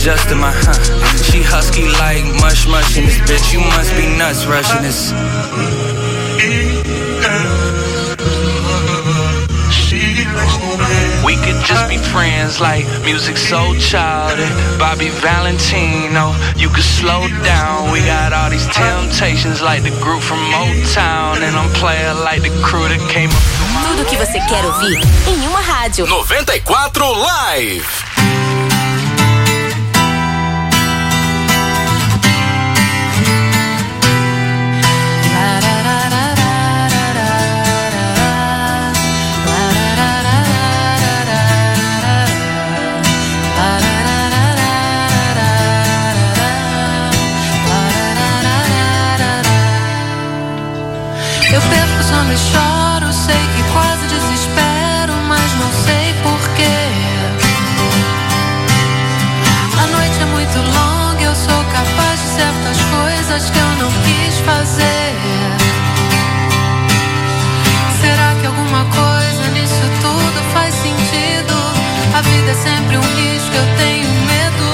adjusting my She husky like mush in this bitch. You must be nuts rushing this. We could just be friends like music so childish. Bobby Valentino, you could slow down. We got all these temptations like the group from Motown. And I'm playing like the crew that came up through my... Tudo que você quer ouvir em uma rádio. 94 Live. Eu perco o sono e choro, sei que quase desespero, mas não sei porquê. A noite é muito longa, eu sou capaz de certas coisas que eu não quis fazer. Será que alguma coisa nisso tudo faz sentido? A vida é sempre um risco, eu tenho medo.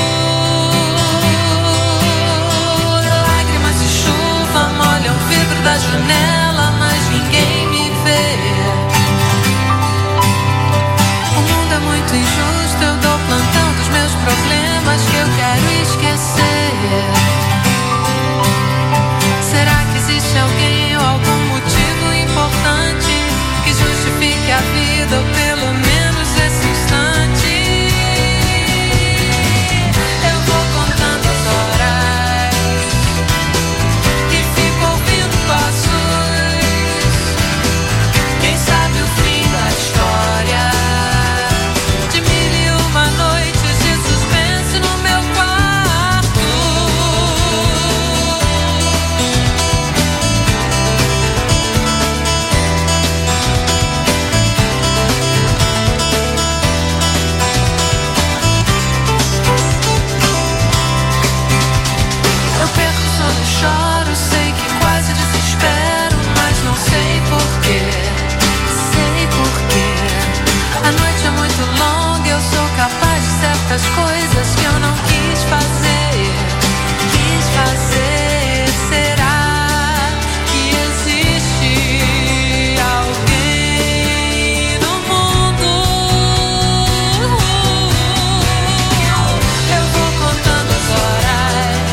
Lágrimas de chuva molham o vidro da janela, mas ninguém me vê. O mundo é muito injusto, eu dou plantão dos meus problemas que eu quero esquecer. Será que existe alguém ou algum motivo importante que justifique a vida ou pelo menos esse instante? Eu vou contando as horas e fico ouvindo passos. Quem sabe o fim da história de 1001 noites de suspense no meu quarto. Eu perco o sono e choro, sei que quase desespero, mas não sei porquê. Sei porquê. A noite é muito longa, eu sou capaz de certas coisas que eu não quis fazer. Quis fazer. Será que existe alguém no mundo? Eu vou contando as horas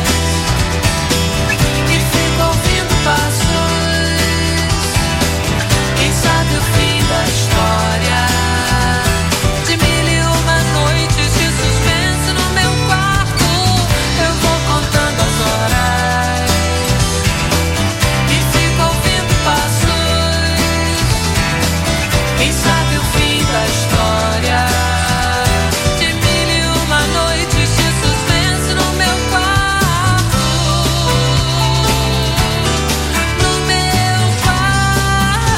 e fico ouvindo passos. Quem sabe o fim da história de 1001 noites de suspense no meu quarto. Eu vou contando as horas e fico ouvindo passos. Quem sabe o fim da história de 1001 noites de suspense no meu quarto. No meu quarto.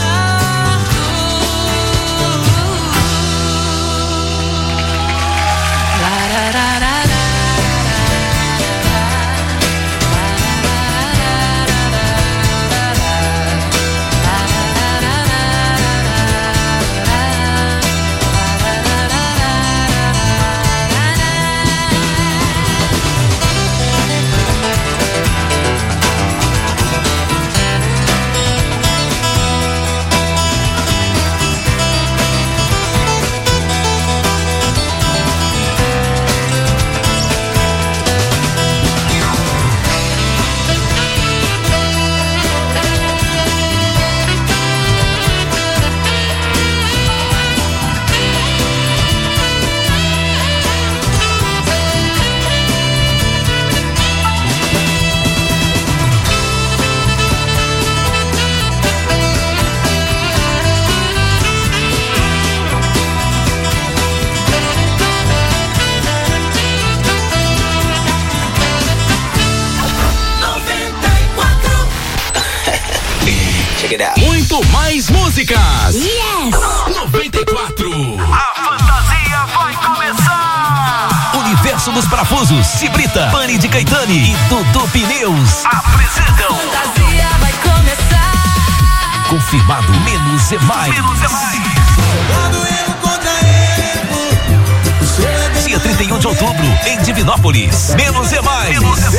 Muito mais músicas. Yes! 94. A fantasia vai começar. Universo dos Parafusos, Cibrita, Pani de Caetani e Dudu Pneus Apresentam. Fantasia vai começar. Confirmado, menos é mais. Menos é mais. Dia 31 de outubro, em Divinópolis. Menos é mais.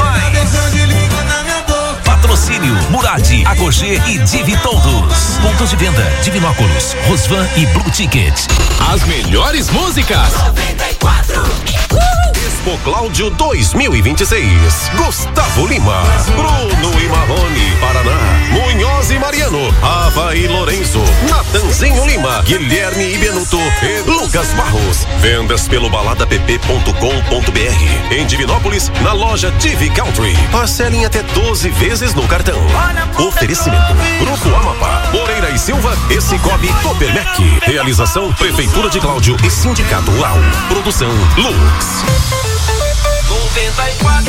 Patrocínio Murad, Agogê e Divi Todos. Pontos de venda: Divinópolis, Rosvan e Blue Ticket. As melhores músicas. 94. Expo Cláudio 2026. Gustavo Lima, Bruno e Marrone, Paraná, Munhoz e Mariano, Ava e Lourenço, Natanzinho Lima, Guilherme e Benuto e Lucas Barros. Vendas pelo baladapp.com.br. Em Divinópolis, na loja Divi Country. Parcelem até 12 vezes no cartão. Oferecimento: Grupo Amapá, Moreira e Silva e Cicobi Copermec. Realização: Prefeitura de Cláudio e Sindicato UAU. Produção Lux. 94.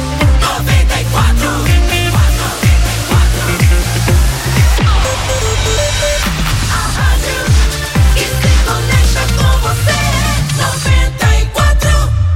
A rádio que se conecta com você. 94.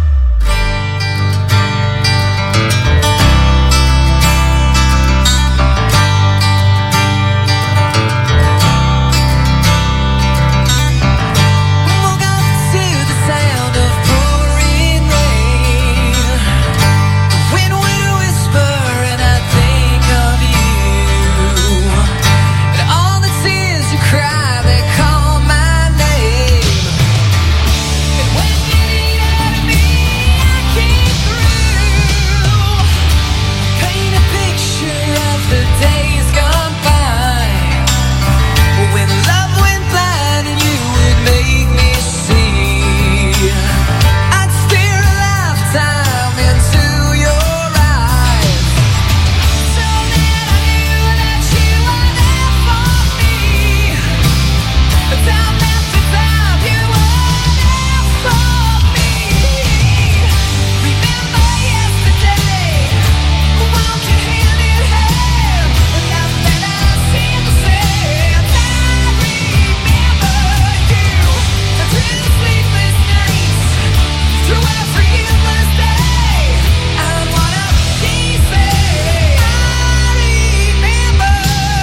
Woke up to the sound of pouring rain. Wind would whisper and I think of you. And all the tears you cry, they call my name. And when you needed me, I came through. Paint a picture of the days gone by. When love went blind and you would make me see. I'd stare a lifetime into your eyes, so that I knew that you were there for me. Time after time, you were there for me. Remember yesterday, walking hand in hand, love that I seem to say. I remember you through the sleepless nights, through every endless day. I wanna be safe. I remember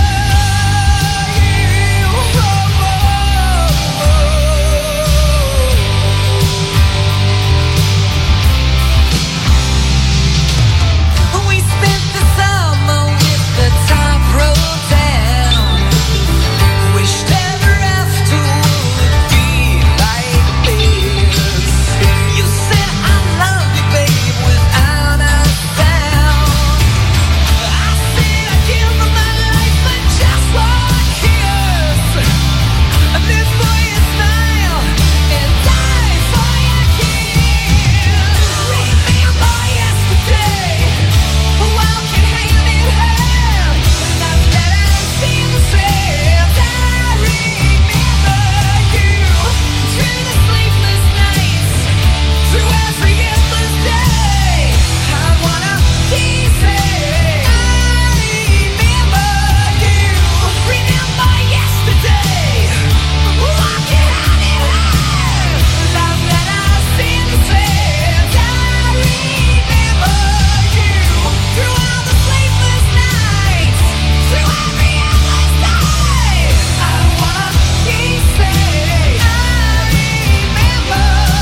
you. We spent the summer with the top rolled down. Wished ever after would be like this. You said I love you, babe, without a sound. I said I'd give my life for just one kiss. I live for your smile and die for your kiss. Remember yesterday, walking hand in hand, love that I seem to say. I remember you through the sleepless nights, through every endless day. I wanna be safe. I remember you. Remember yesterday, walking hand in hand, love that I seem to say. I remember you through all the sleepless nights, through every endless day. I wanna be safe. I remember.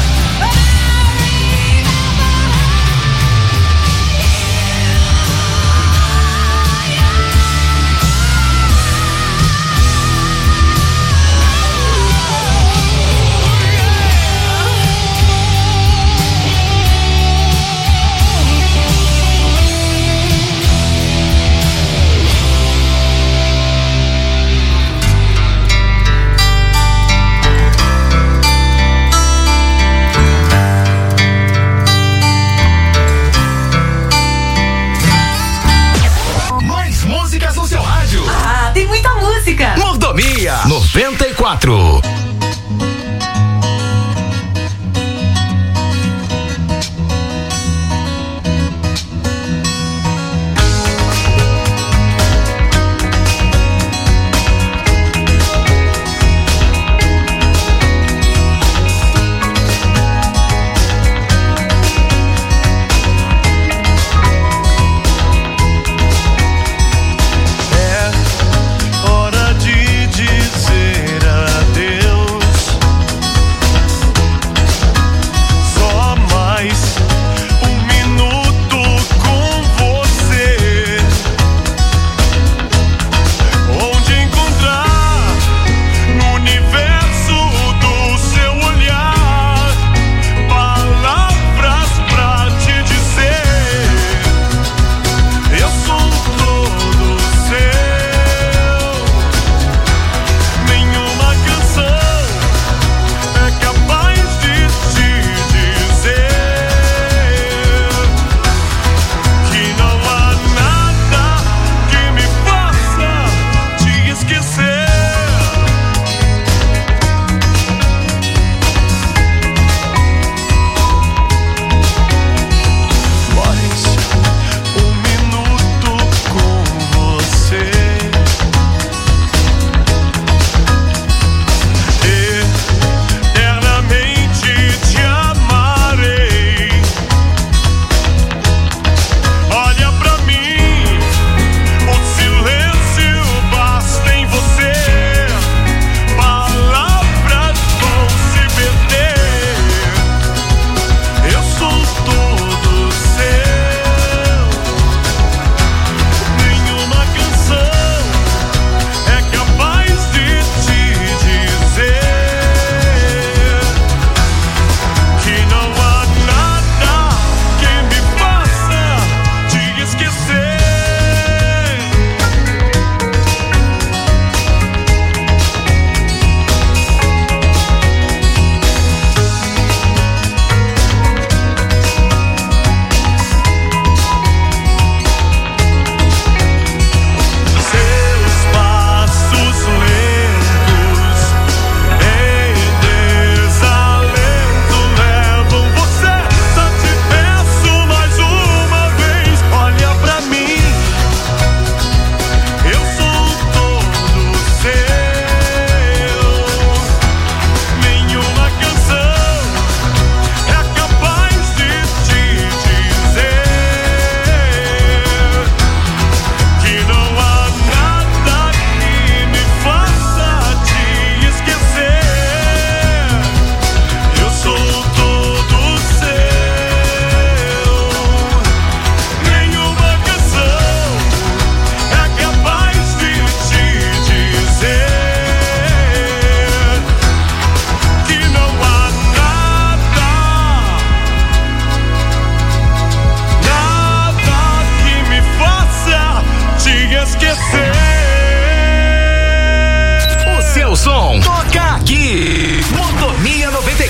Mais músicas no seu rádio. Ah, tem muita música. Mordomia 94. É hora de dizer adeus.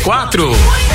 94.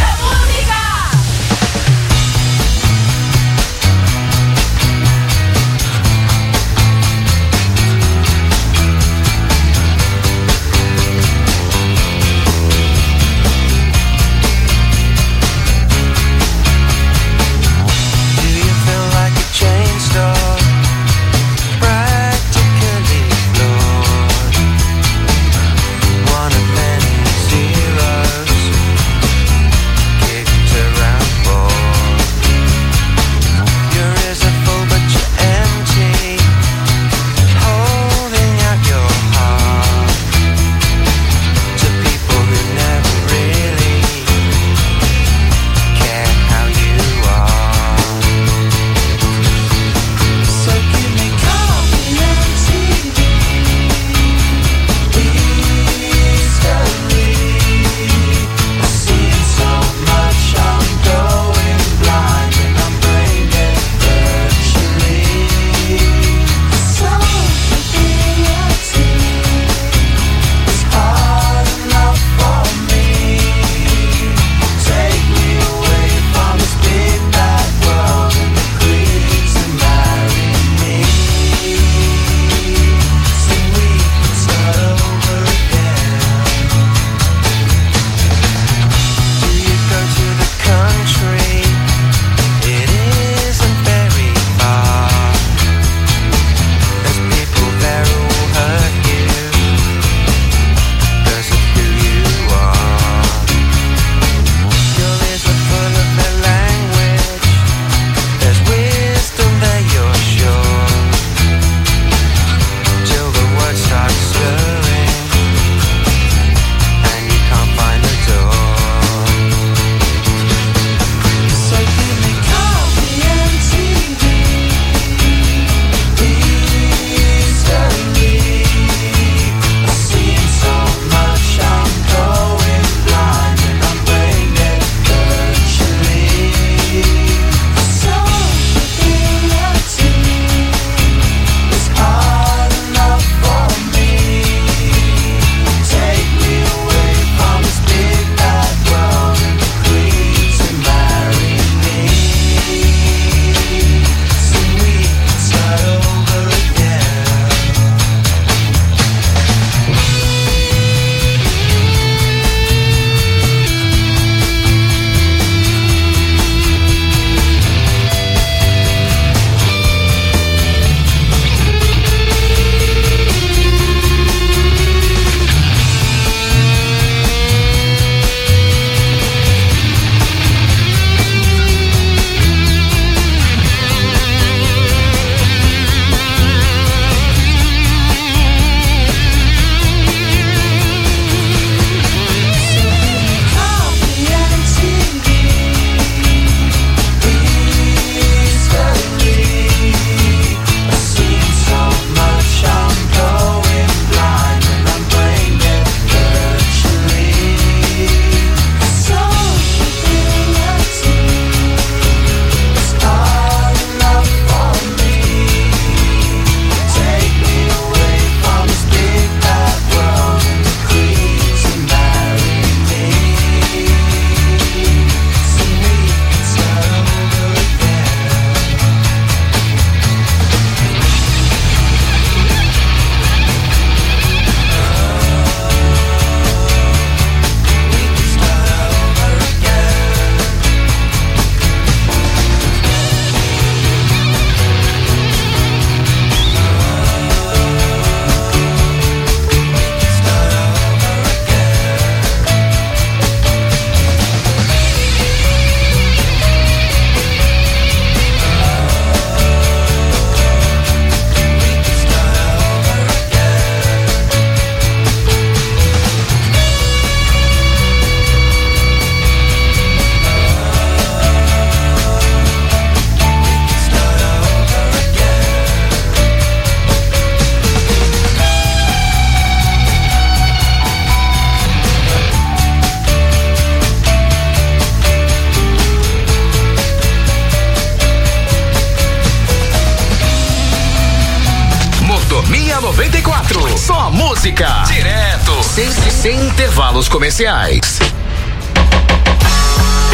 Motorminha 94. Só música. Direto. Sem intervalos comerciais.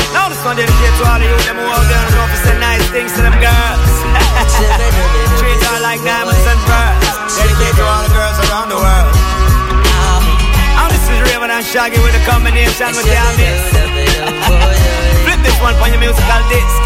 Now this one dedicated to all of you, them who out there and know to say nice things to them girls. Treat her like diamonds and pearls. Dedicated to all the girls around the world. And this is Raven and Shaggy with a combination with their mix. Flip this one for your musical disc.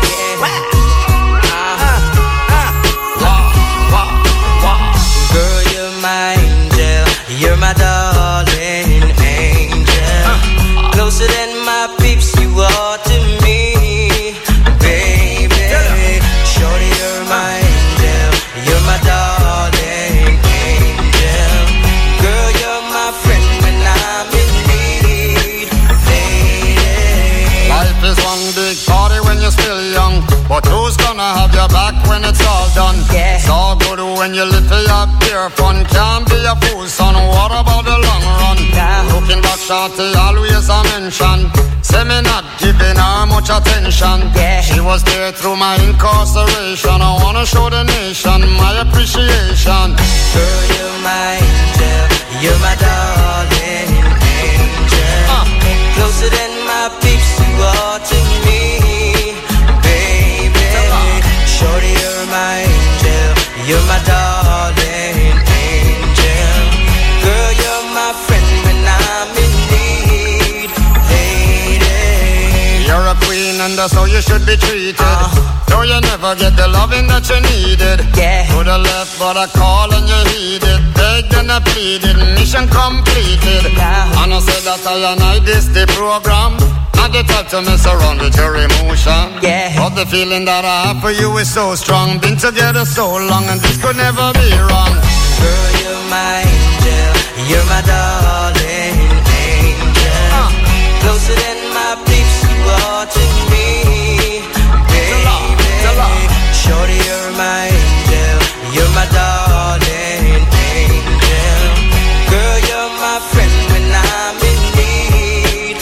Girl, you're my angel, you're my darling angel. Closer than my peeps, you are to me, baby. Shorty, you're my angel, you're my darling angel. Girl, you're my friend when I'm in need, lady. Life is one big party when you're still young, but who's gonna have your back when it's all done? Yeah. It's all good when you live for your pure fun. Can't be a fool, son. What about the long run? Yeah. Looking back, shorty, always a mention. Say me not giving her much attention. Yeah. She was there through my incarceration. I wanna show the nation my appreciation. Girl, you're my angel, you're my darling angel. Closer than my peeps, you are to me, baby. Shorty, you're my angel, you're my darling angel. Girl, you're my friend when I'm in need, lady. You're a queen and that's how you should be treated. Though you never get the loving that you needed. Yeah. To the left but I call and you heeded. Begged and I pleaded, mission completed. And I said that I this the program. Not the type to mess around with your emotion. Yeah. But the feeling that I have for you is so strong. Been together so long and this could never be wrong. Girl, you're my angel, you're my darling angel. Closer than my peeps, you are to me, baby. Shorty, you're my angel, you're my darling angel. Girl, you're my friend when I'm in need,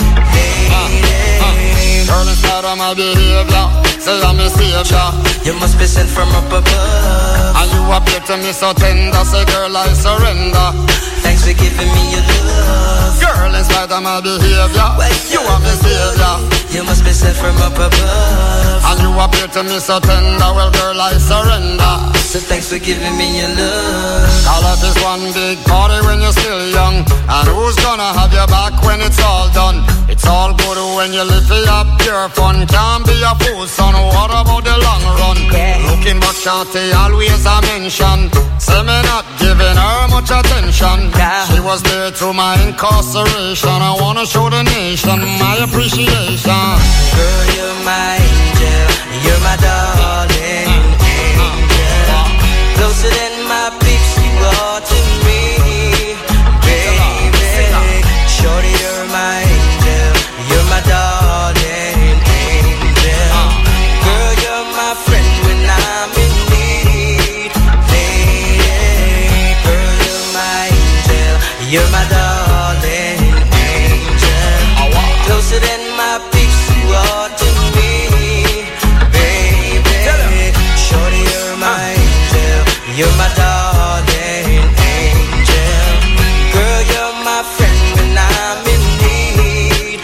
lady. Girl, inside of my behavior, say I'm a savior. You must be sent from up above. And you appear to me so tender, say girl I surrender. Thanks for giving me your love. Girl, in spite of my behavior, you are my savior. You must be sent from up above. And you appear to me so tender, well girl I surrender. So thanks for giving me your love. All of this one big party when you're still young. And who's gonna have your back when it's all done? It's all good when you live for your pure fun. Can't be a fool, son. What about the long run? Yeah. Looking back, shorty, always a mention. Say me not giving her much attention. Yeah. She was there through my incarceration. I wanna show the nation my appreciation. Girl, you're my angel, you're my darling angel. Closer than my peeps, you are to me, baby. Shorty, you're my angel, you're my darling angel. Girl, you're my friend when I'm in need, lady. Girl, you're my angel, you're my darling angel. Closer than my peeps, you are to me, baby. Shorty, you're my angel, you're my darling angel. Girl, you're my friend when I'm in need,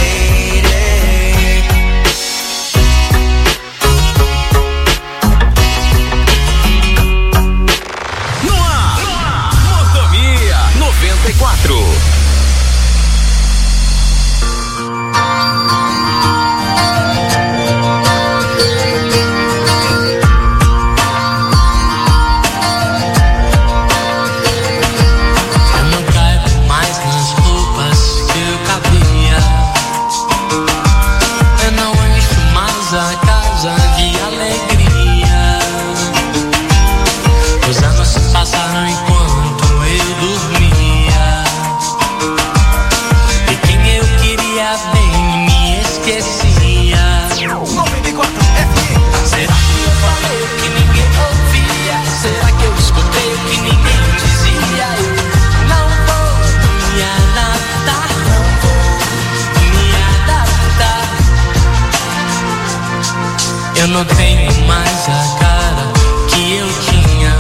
lady. No ar, Mordomia 94. Passaram enquanto eu dormia. E quem eu queria bem me esquecia. 94 FM. Será que eu falei o que ninguém ouvia? Será que eu escutei o que ninguém dizia? Eu não vou me adaptar, não vou me adaptar. Eu não tenho mais a cara que eu tinha.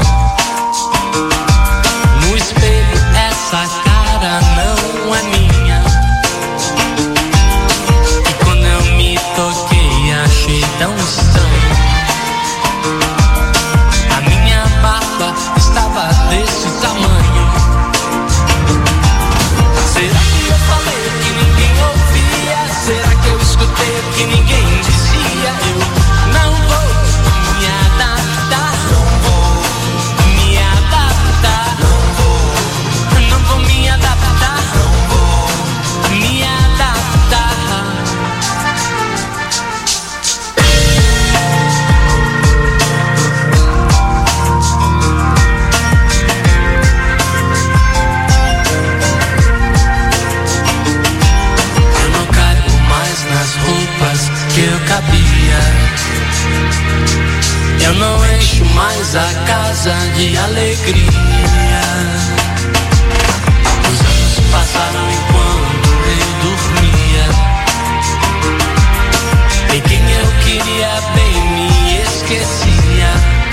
No espelho essa cara não é minha. E quando eu me toquei tão estranho. A minha barba estava desse tamanho. Será que eu falei o que ninguém ouvia? Será que eu escutei o que ninguém dizia? Eu não vou me adaptar. Não vou me adaptar. Não vou me adaptar. Não vou me adaptar. Eu não caibo mais nas roupas que eu cabia. Eu não encho mais a casa de alegria. Os anos passaram enquanto eu dormia. E quem eu queria bem me esquecia.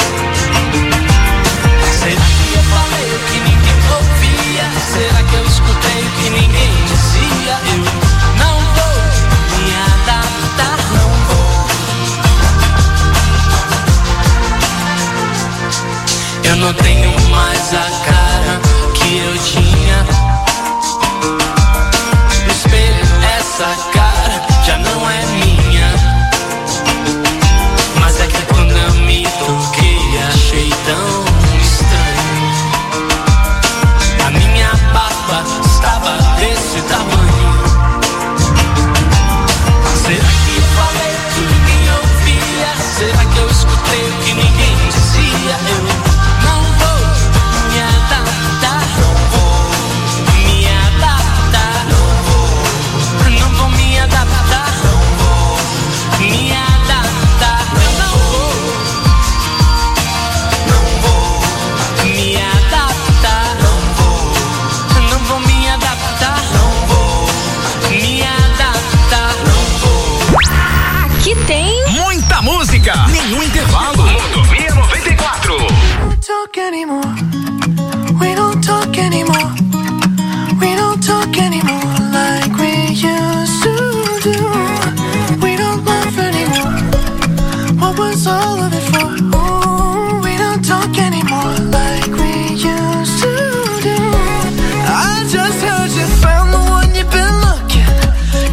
Será que eu falei o que ninguém ouvia? Será que eu escutei o que ninguém dizia? Eu não vou me adaptar. Não vou. Eu não tenho mais a cara que eu tinha. No espelho essa cara já não é minha. Mas é que quando eu me toquei achei tão estranho. A minha barba estava desse tamanho. Será que eu falei o que ninguém ouvia? Será que eu escutei o que ninguém dizia? Eu não vou me adaptar. Não vou me adaptar. Não vou me adaptar. Não vou me adaptar. Eu não vou me adaptar. Não vou me adaptar. Não vou me adaptar. Não vou. Aqui tem Muita música, nenhum intervalo. Motomia 94. Talk anymore. We don't talk anymore. We don't talk anymore like we used to do. We don't laugh anymore. What was all of it for? Ooh, we don't talk anymore like we used to do. I just heard you found the one you've been looking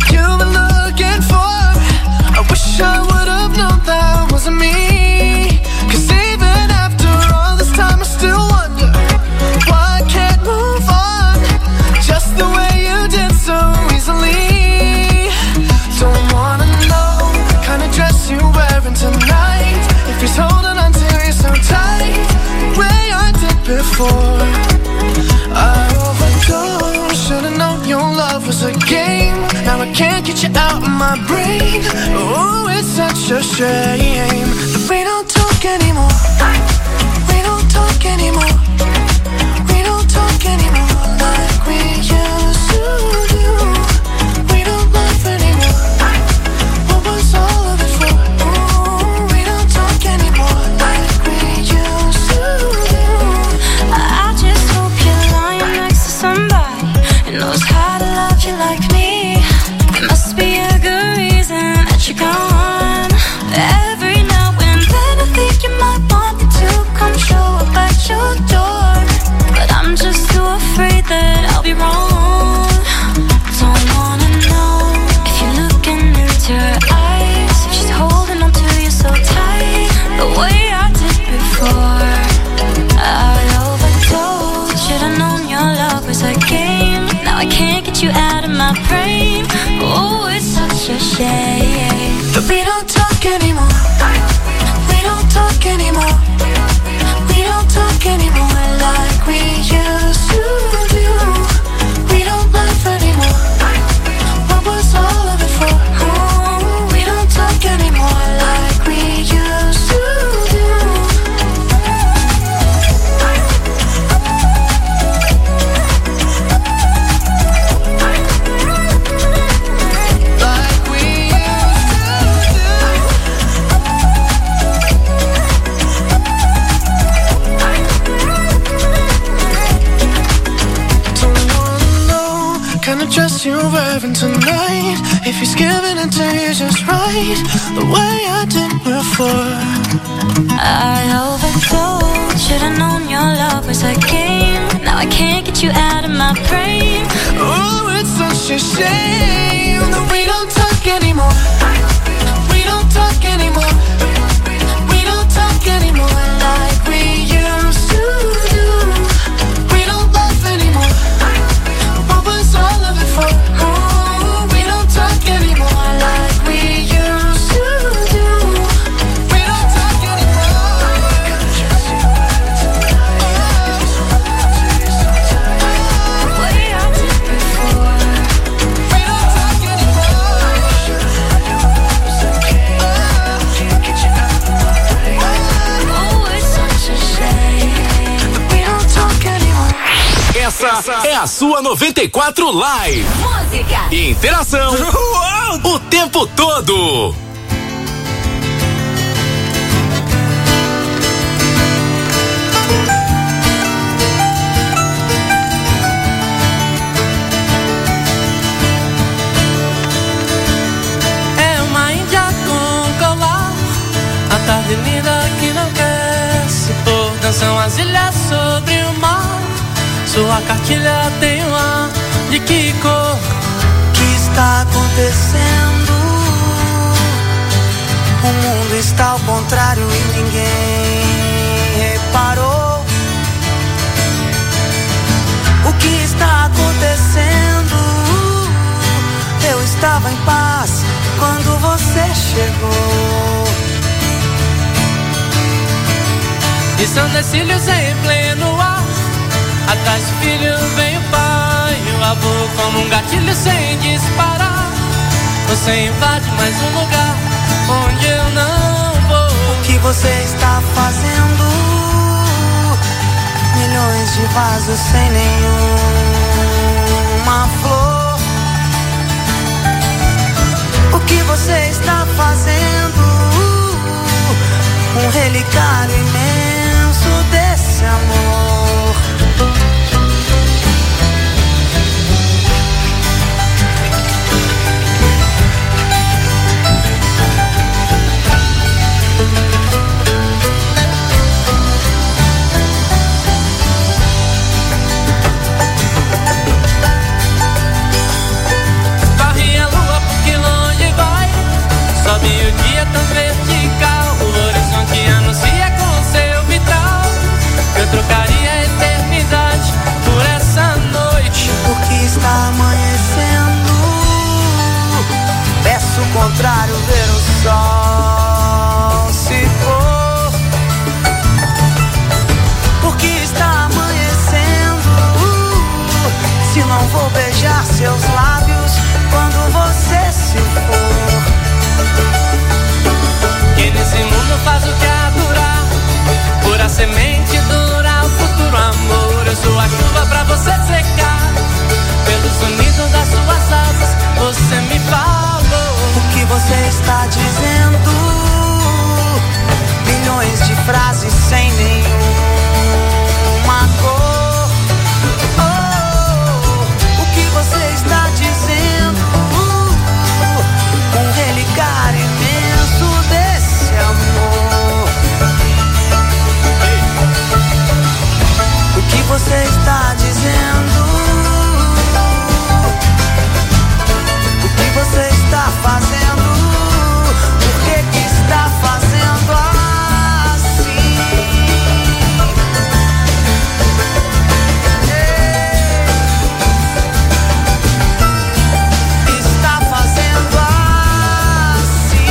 for. I wish I would have known that wasn't me. 'Cause even after all this time I still wonder why I can't move on just the way you did so easily. Don't wanna know the kind of dress you're wearing tonight. If he's holding on to you so tight, the way I did before. I overdosed, should've known your love was a game. Now I can't get you out of my brain. Oh, it's such a shame that we don't talk anymore. We don't talk anymore. We don't talk anymore like we used to do. We don't laugh anymore. What was all of it for? Ooh, we don't talk anymore like we used to do. I just hope you're lying next to somebody who knows how to love you like me. It must be a good reason that you're gone. Every now and then I think you might want me to come show up at your door, but I'm just too afraid that I'll be wrong. Don't wanna know if you're looking into her eyes, if she's holding on to you so tight, the way I did before. I overdosed, should've known your love was a game. Now I can't get you out of my brain. Oh, it's such a shame that we don't talk anymore. We don't talk anymore. We don't talk anymore like we used to do. We don't laugh anymore. What was all of it for? Ooh, we don't talk anymore like we used to do. Like we dress you're wearing tonight. If he's giving it to you just right, the way I did before. I overdosed, should've known your love was a game. Now I can't get you out of my brain. Oh, it's such a shame that we don't talk anymore. We don't talk anymore. We don't talk anymore like we used to do. We don't love anymore. What was all of it for? Oh, we don't talk anymore like we used to do. We don't talk anymore. Way I did before. We don't talk anymore. Can't get you out of my way. Oh, it's such a shame that we don't talk anymore. Essa é a sua 94 Live. Música. E interação o tempo todo. É uma índia com colar, a tarde linda que não quer se pôr. Dançam as ilhas sobre o mar. Sua cartilha tem um ar de que cor? O que está acontecendo? O mundo está ao contrário e ninguém reparou. O que está acontecendo? Eu estava em paz quando você chegou. E são decílios em pleno ar. Atrás do filho vem o pai e o avô, como um gatilho sem disparar. Você invade mais um lugar onde eu não vou. O que você está fazendo? Milhões de vasos sem nenhuma flor. O que você está fazendo? Um relicário imenso desse amor. Varre a lua porque longe vai. Sobe o dia tão vertical. O horizonte anuncia com seu vitral. Eu trocaria a eternidade por essa noite. Porque está amanhecendo. Peço o contrário, ver o sol se pôr. Porque está amanhecendo. Se não vou beijar seus lábios quando você se for. Que nesse mundo faz o que há durar. Pura semente dura o futuro amor. Eu sou a chuva pra você secar. Pelo sonido das suas asas você me falou. O que você está dizendo? Milhões de frases sem nenhuma cor. Oh, o que você está dizendo? Um relicário imenso desse amor. O que você está dizendo? O que você está fazendo? Por que está fazendo assim? Está fazendo assim.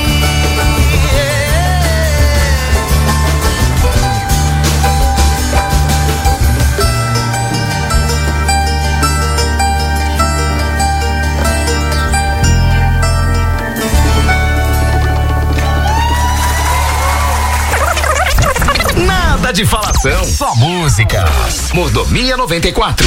Nada de falação, só música. Mordomia 94.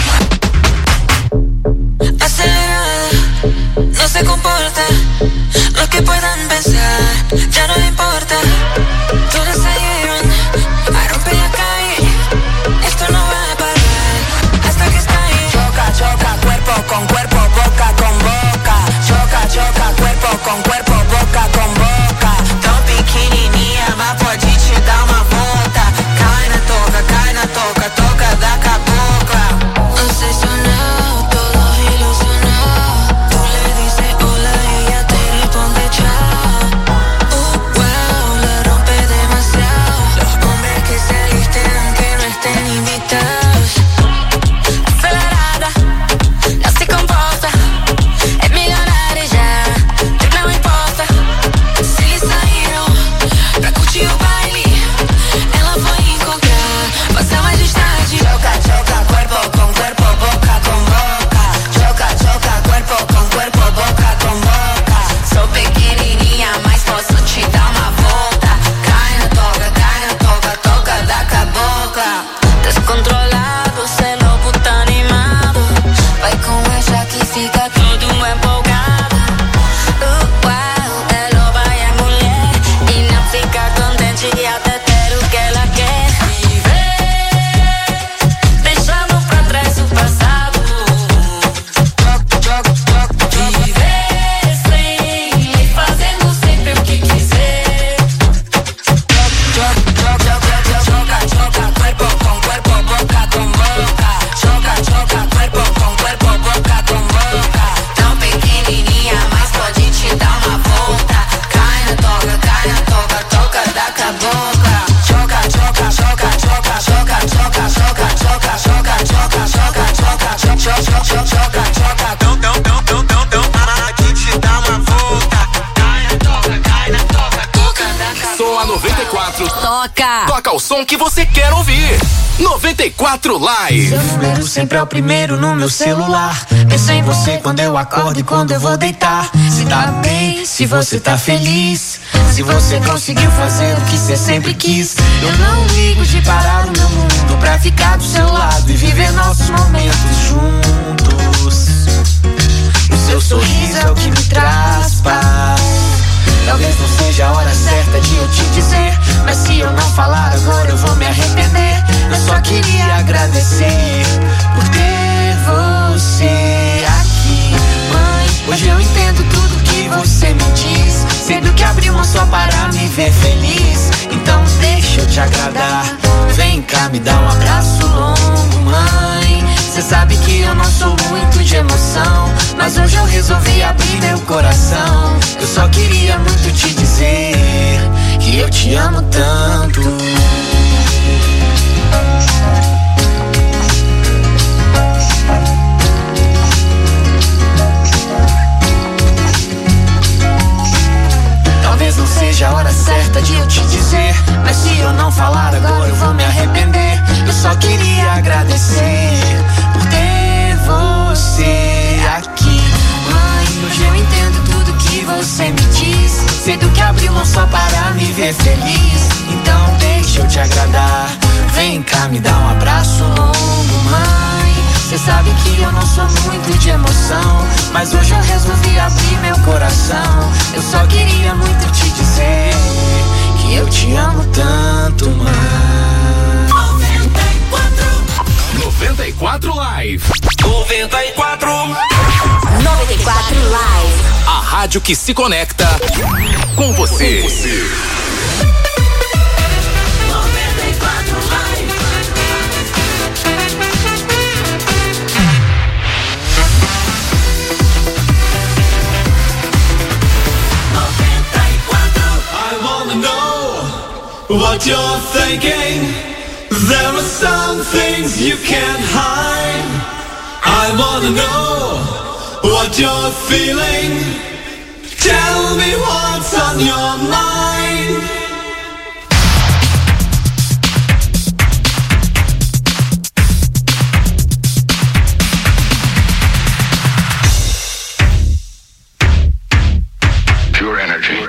Acelerada, no se comporta. Lo que puedan pensar, ya no le importa. Todas se llevan a romper y a caer. Esto no va a parar hasta que estalle. Choca, choca, cuerpo con cuerpo, boca con boca. Choca, choca, cuerpo con cuerpo, boca con boca. Don't A 94 Toca o som que você quer ouvir. 94 Live. Seu número sempre é o primeiro no meu celular. Penso em você quando eu acordo e quando eu vou deitar. Se tá bem, se você tá feliz, se você conseguiu fazer o que você sempre quis. Eu não ligo de parar o meu mundo pra ficar do seu lado e viver nossos momentos juntos. O seu sorriso é o que me traz paz. Talvez não seja a hora certa de eu te dizer, mas se eu não falar agora eu vou me arrepender. Eu só queria agradecer por ter você aqui, mãe. Hoje eu entendo tudo que você me diz, sendo que abriu mão só para me ver feliz. Então deixa eu te agradar, vem cá me dá um abraço longo, mãe. Cê sabe que eu não sou muito de emoção, mas hoje eu resolvi abrir meu coração. Eu só queria muito te dizer que eu te amo tanto. Talvez não seja a hora certa de eu te dizer, mas se eu não falar agora eu vou me arrepender. Eu só queria agradecer por ter você aqui, mãe. Hoje eu entendo tudo que você me diz, cedo que abriu mão só para me ver feliz. Então deixa eu te agradar, vem cá me dá um abraço longo, mãe. Cê sabe que eu não sou muito de emoção, mas hoje eu resolvi abrir meu coração. Eu só queria muito te dizer que eu te amo tanto, mãe. 94 Live. 94 Live. A rádio que se conecta com você. What you're thinking, there are some things you can't hide. I wanna know what you're feeling. Tell me what's on your mind. Pure energy.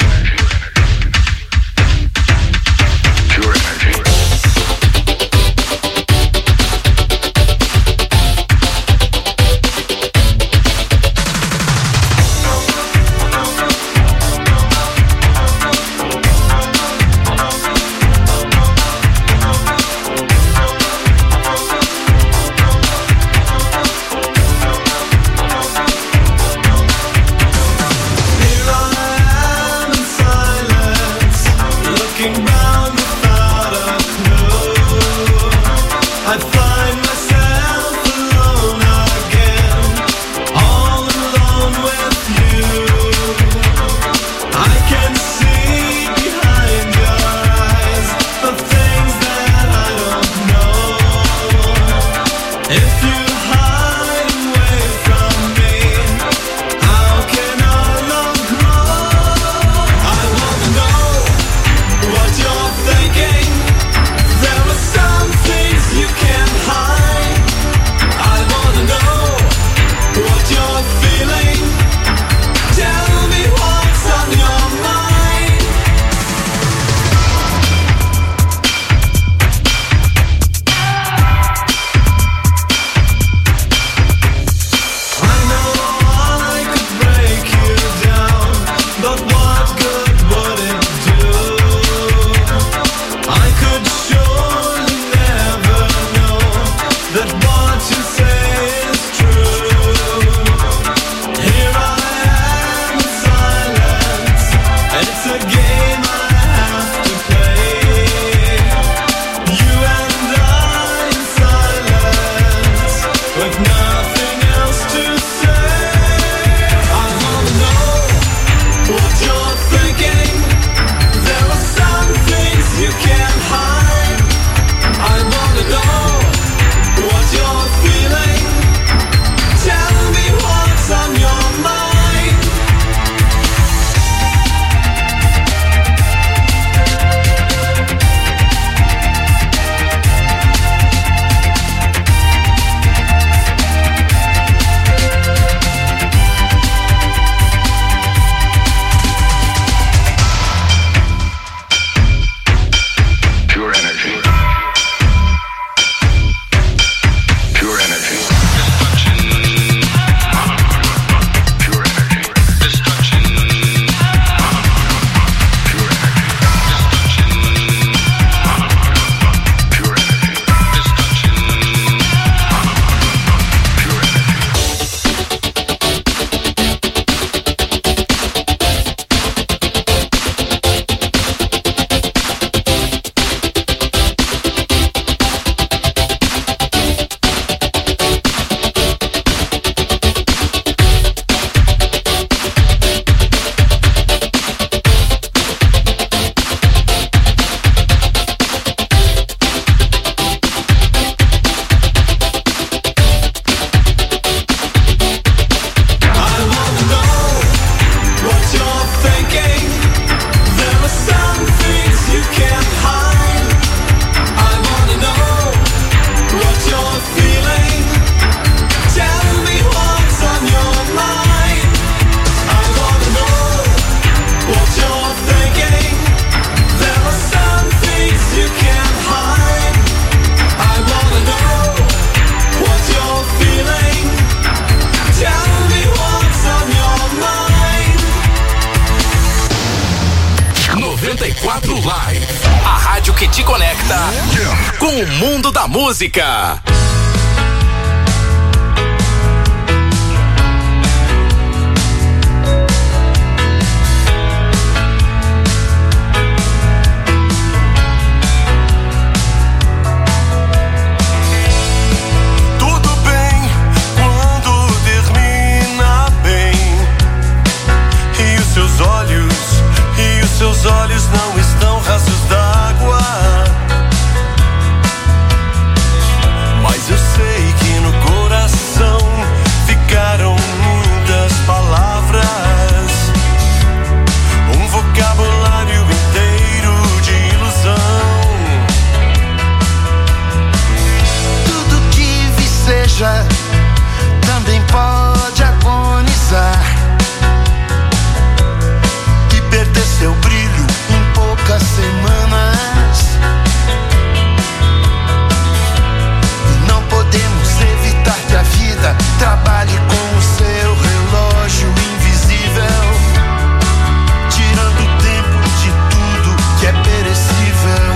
94 Live. A rádio que te conecta com o mundo da música. Seus olhos não estão rasos d'água, mas eu sei que no coração ficaram muitas palavras, um vocabulário inteiro de ilusão. Tudo que viceja também pode agonizar e perder seu brilho em poucas semanas. E não podemos evitar que a vida trabalhe com o seu relógio invisível, tirando o tempo de tudo que é perecível.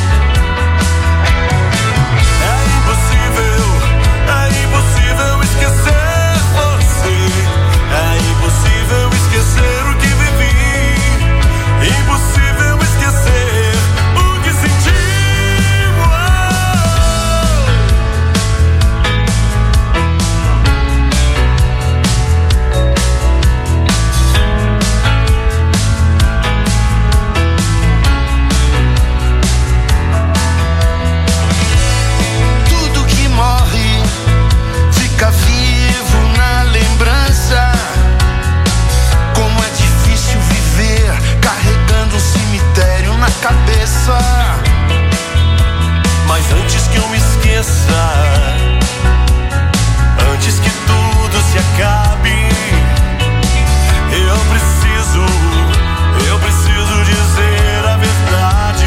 É impossível esquecer você. É impossível esquecer o que vivi. Impossível esquecer o que senti. Tudo que morre fica vivo na lembrança. Como é difícil viver carregando um cemitério na cabeça. Mas antes que eu me esqueça, antes que tudo se acabe, eu preciso dizer a verdade.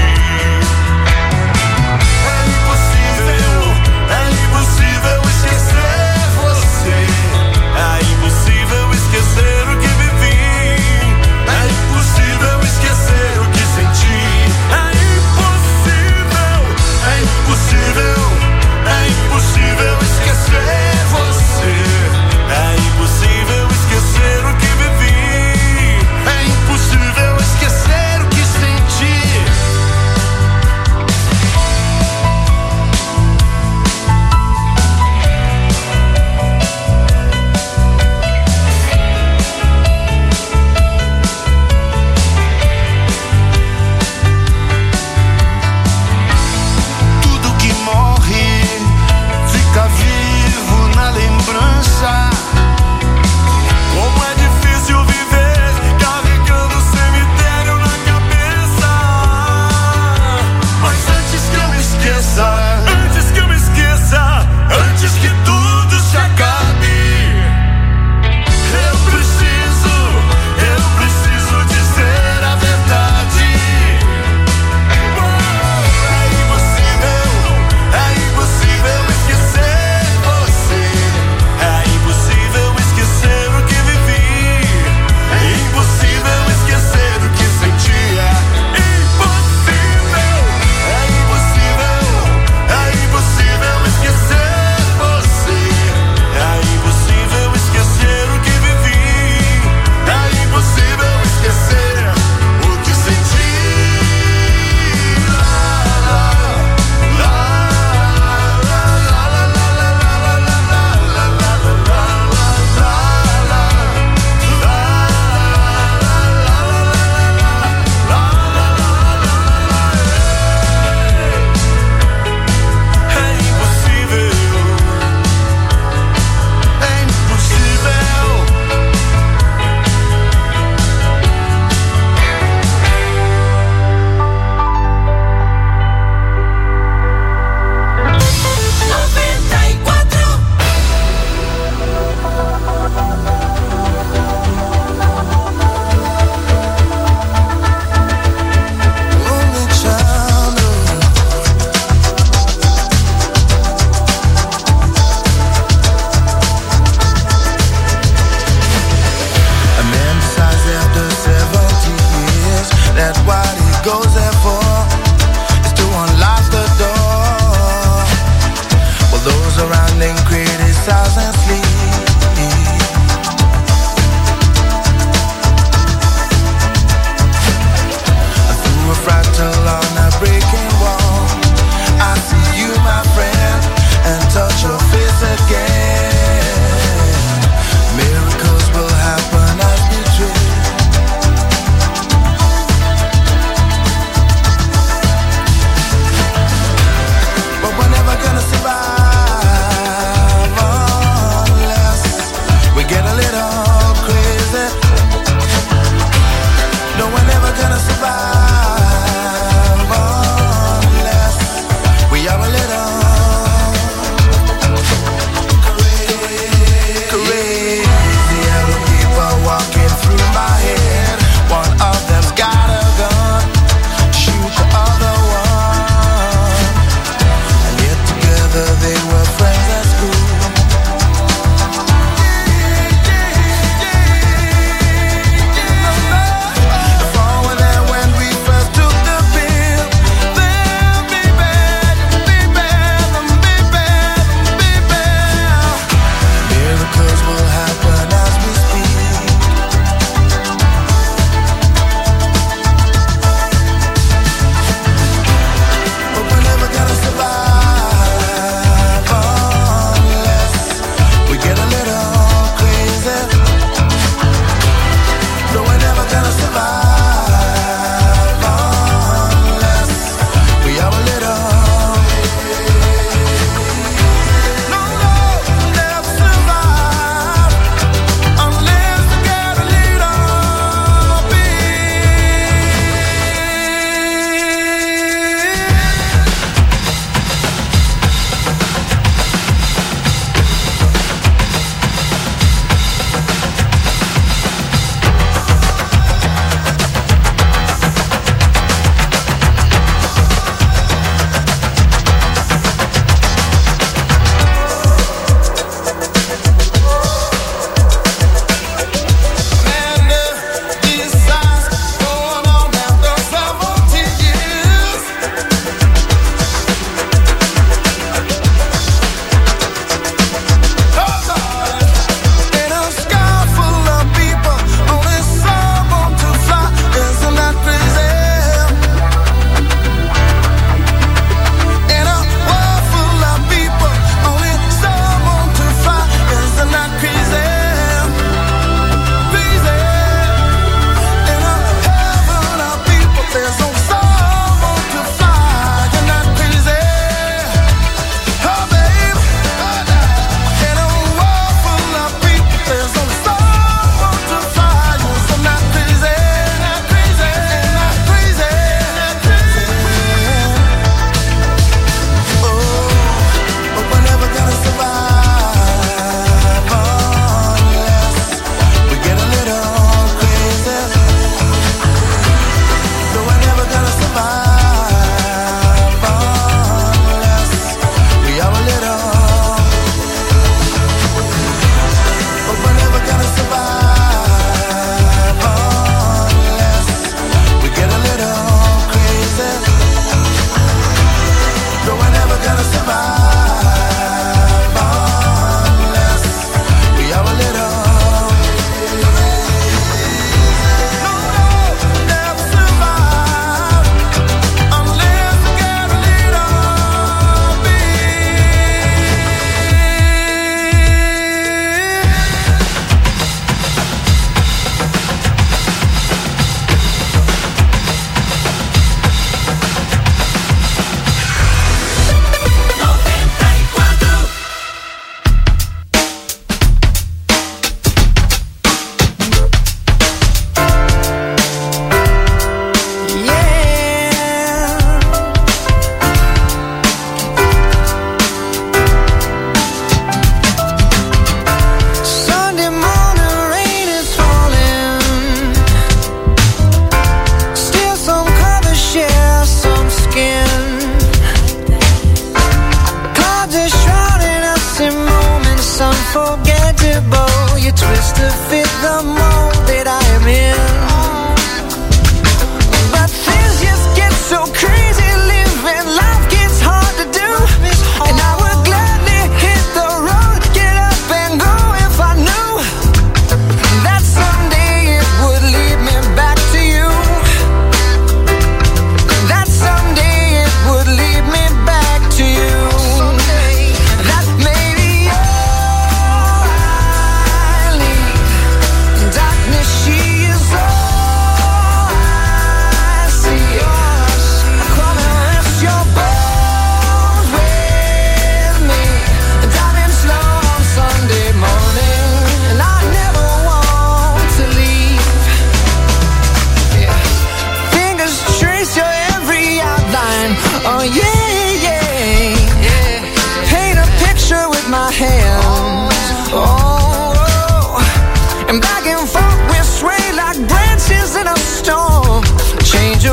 É impossível esquecer você. É impossível esquecer o que vivi. É impossível esquecer o que senti. É impossível, é impossível, é goes there for is to unlock the door. While those around them criticize and sleep. Through a fractal on a breaking wall, I see you, my friend, and touch your face again. Miracles will happen as we dream.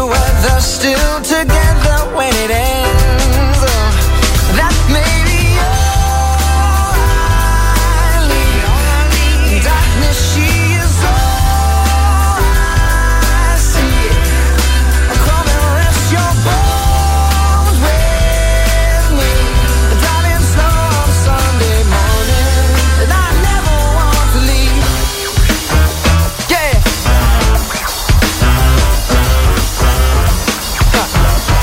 whether still together when it ends. That may be all I need. Darkness, she is all I see. Come and rest your bones with me. Driving slow on Sunday morning, and I never want to leave. Yeah.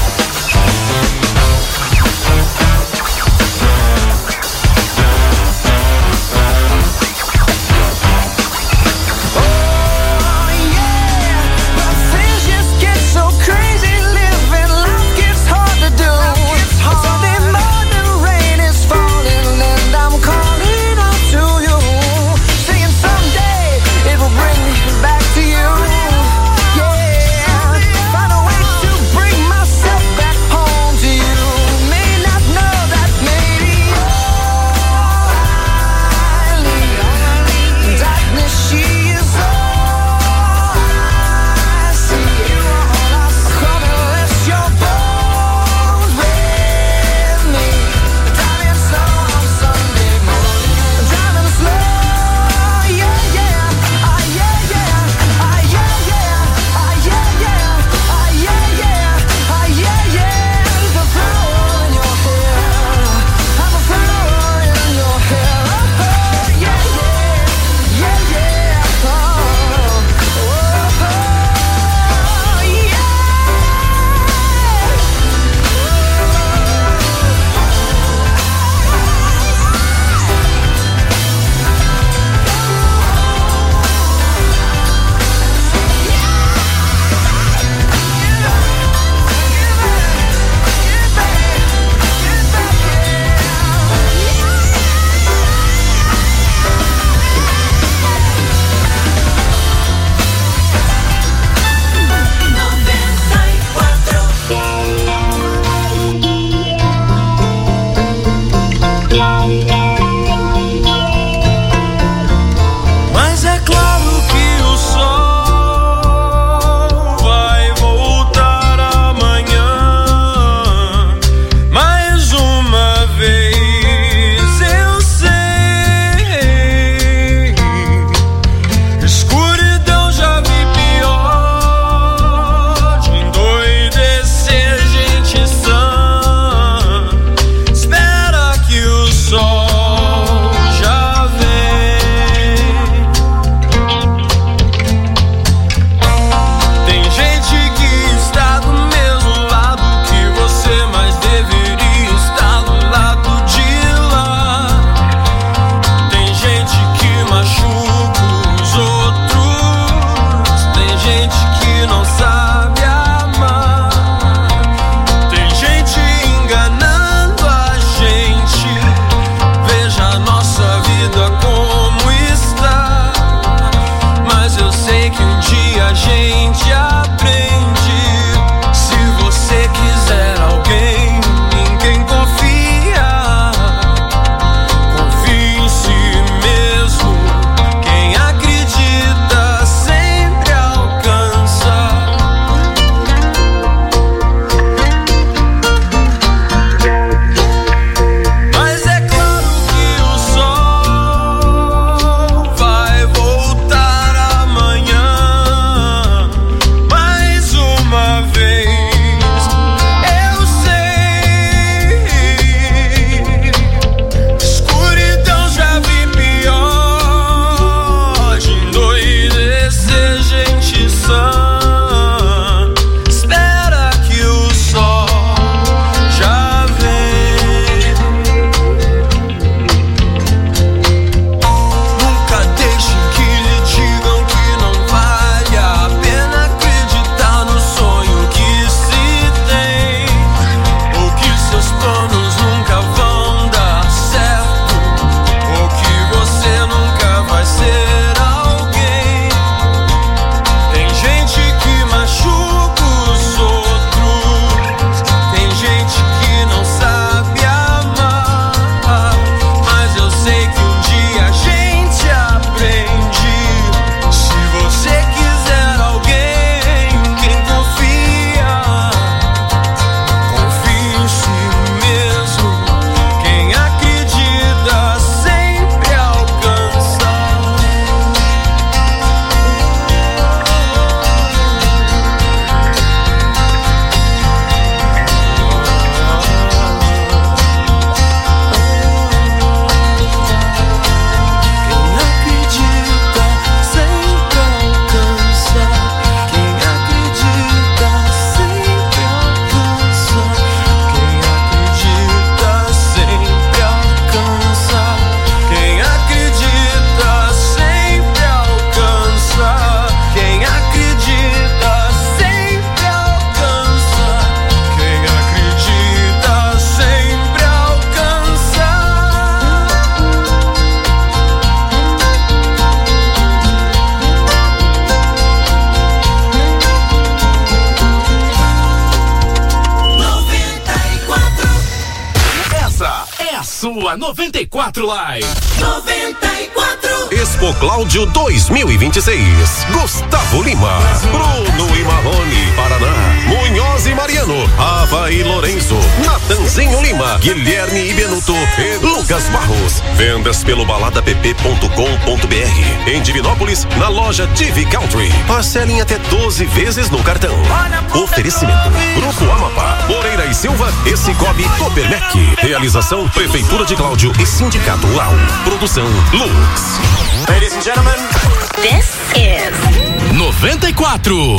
sua 94 Live. 94. Expo Cláudio 2026. Gustavo Lima, Bruno e Marrone, Paraná, Munhoz e Mariano, Ava e Lourenço, Natanzinho Lima, Guilherme e Benuto e Lucas Barros. Vendas pelo baladapp.com.br. Em Divinópolis, na loja Divi Country. Parcelem até 12 vezes no cartão. Oferecimento: Grupo Amapá, Moreira e Silva e Cicobi Copermec. Realização: Prefeitura de Cláudio e Sindicato UAU. Produção: Lux. Ladies and gentlemen, this is 94.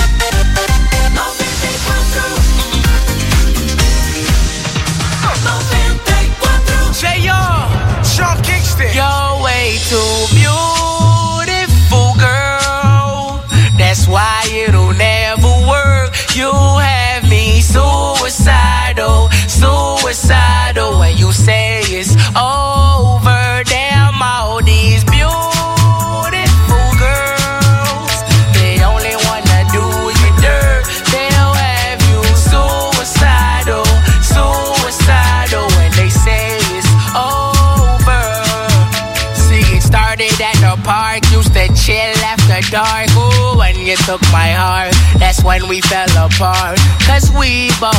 J.R. Sean Kingston. You're way too beautiful, girl. That's why it'll never work. You have me suicidal, suicidal. When you say it's over, damn all these beautiful girls, they only wanna do you dirt. They'll have you suicidal, suicidal. When they say it's over. See, it started at the park, used to chill after dark. Ooh, when you took my heart, that's when we fell apart. Cause we both